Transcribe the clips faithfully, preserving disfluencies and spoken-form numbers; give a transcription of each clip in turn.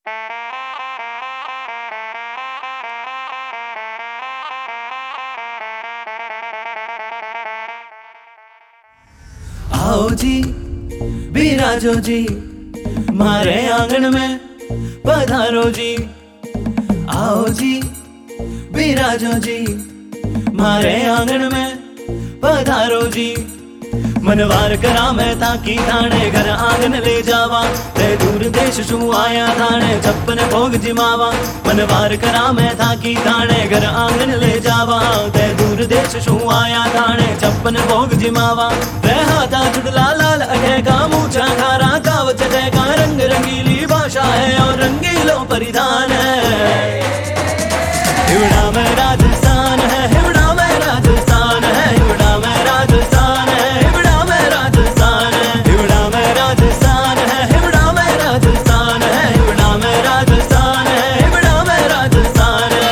आओ जी बिराजो जी मारे आंगन में पधारो जी। आओ जी बिराजो जी मारे आंगन में पधारो जी। मनवार करा मैं ताकि थाने घर आंगन ले जावा, ते दूर देश शू आया थाने छप्पन भोग जिमावा। मनवार करा मैं ताकि थाने घर आंगन ले जावा, ते दूर देश शू आया थाने छप्पन भोग जिमावा। हाथा चुड़ला लाल अठे का मूछा खारा काव चटे का रंग रंगीली भाषा है और रंगीलों परिधान है। हिवड़ा में राजस्थान है, हिवड़ा में राजस्थान है, हिवड़ा में राजस्थान है, हिवड़ा में राजस्थान है, हिवड़ा में राजस्थान है, हिवड़ा में राजस्थान है, हिवड़ा में राजस्थान है, हिवड़ा में राजस्थान है।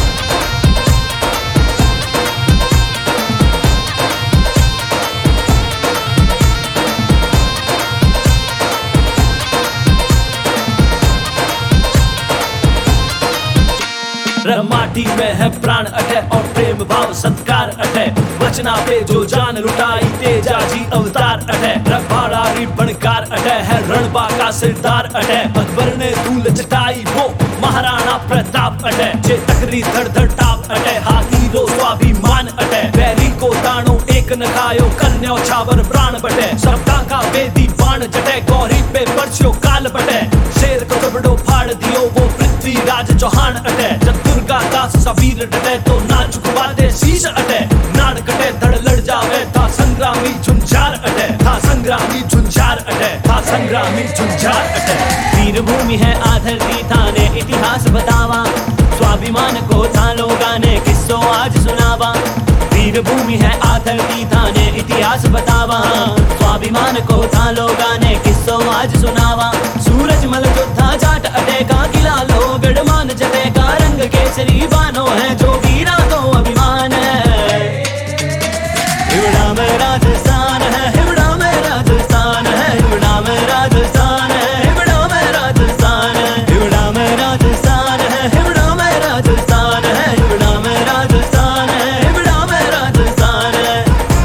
माटी में है प्राण अटे और प्रेम भाव सत्कार अटे। वचना पे जो जान लुटाई तेजा जी अवतार अटे। रखवाड़ारी बनकार अटे है रणबा का सिरदार अटे। अकबर ने धूल चटाई वो महाराणा प्रताप अटे। जे तकरी धड़ धड़ टाप अटे हाथी रो स्वाभिमान अटे। बैरी को ताणो एक न खायो कन्या छावर प्राण बटे। सबका का वेदी बाण जटे गौरी पे परछो काल बटे। शेर को कपड़ो फाड़ दियो वो पृथ्वीराज चौहान अटे। जब दुर्गा दास सबीर डटे तो ना झुकवाते शीश अटे। नाड़ कटे धड़ लड़ जावे था संग्रामी झुंझार अटे। था संग्रामी झुंझार अटे, था संग्रामी झुंझार अटे। वीर भूमि है आधरती थाने इतिहास बतावा। स्वाभिमान को था लोगा ने किस्सों आज सुनावा। वीर भूमि है आधरती थाने इतिहास बतावा। स्वाभिमान को था लोगा ने किस्सों आज सुनावा। सूरज मल योद्धा जाट अटे का किला लो गढ़मान जटे का रंग केसरी बानो है जो वीरा को अभिमान है। हिवड़ा में राजस्थान है, हिवड़ा में राजस्थान है, हिवड़ा में राजस्थान है, हिवड़ा में राजस्थान है, हिवड़ा में राजस्थान है, हिवड़ा में राजस्थान है, हिवड़ा में राजस्थान है, हिवड़ा में राजस्थान है।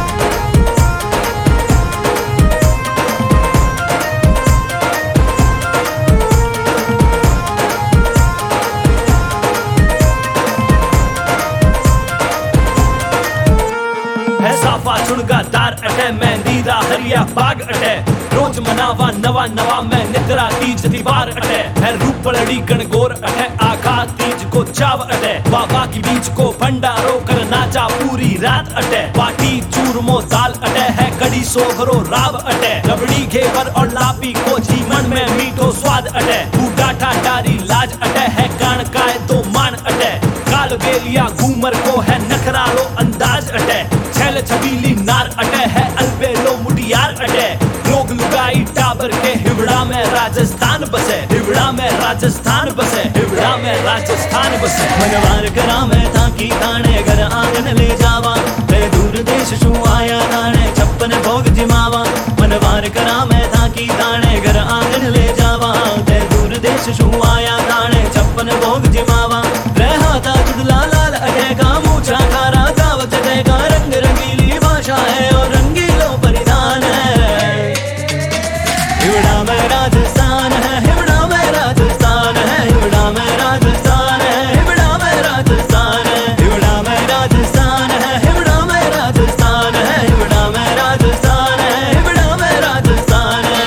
है साफा चुनगा दार अटे मेहंदी दा हरिया बाग अटे। रोज मनावा नवा नवा मैं निद्रा तीज दीवार अटे। है रूपलड़ी गणगोर अटे आखा तीज को चाव अटे। बाबा की बीच को भंडारो कर नाचा पूरी रात अटे। बाटी चूरमो दाल अटे है कड़ी सोगरो राव अटे। रबड़ी घेवर और लापी को जीवन में मीठो स्वाद अटे। बूढ़ा ठाटारी लाज अटे है कान काय तो मान अटे। काल बेलिया घूमर को है नखरालो अंदाज अटे। छैल छबीली नार अटे है अलबेलो मुडियार अटे। लोग लुगाई टाबर के हिवड़ा में राजस्थान बसे। हिवड़ा में राजस्थान बसे, हिवड़ा में राजस्थान बसे। मनवार करा मैं ताकि थाने घर आंगन ले जावा, ते दूर देश शू आया थाने छप्पन भोग जिमावा। मनवार करा मैं ताकि थाने घर आंगन ले जावा, ते दूर देश शू आया थाने छप्पन भोग जिमावा। हाथा चुड़ला लाल अठे का मूछा खारा काव चटे का रंग रंगीली भाषा है और रंगीलों परिधान है। हिवड़ा में राजस्थान है, हिवड़ा में राजस्थान है, हिवड़ा में राजस्थान है, हिवड़ा में राजस्थान है, हिवड़ा में राजस्थान है, हिवड़ा में राजस्थान है, हिवड़ा में राजस्थान है, हिवड़ा में राजस्थान है।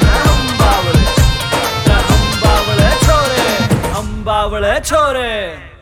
बावले छोरे।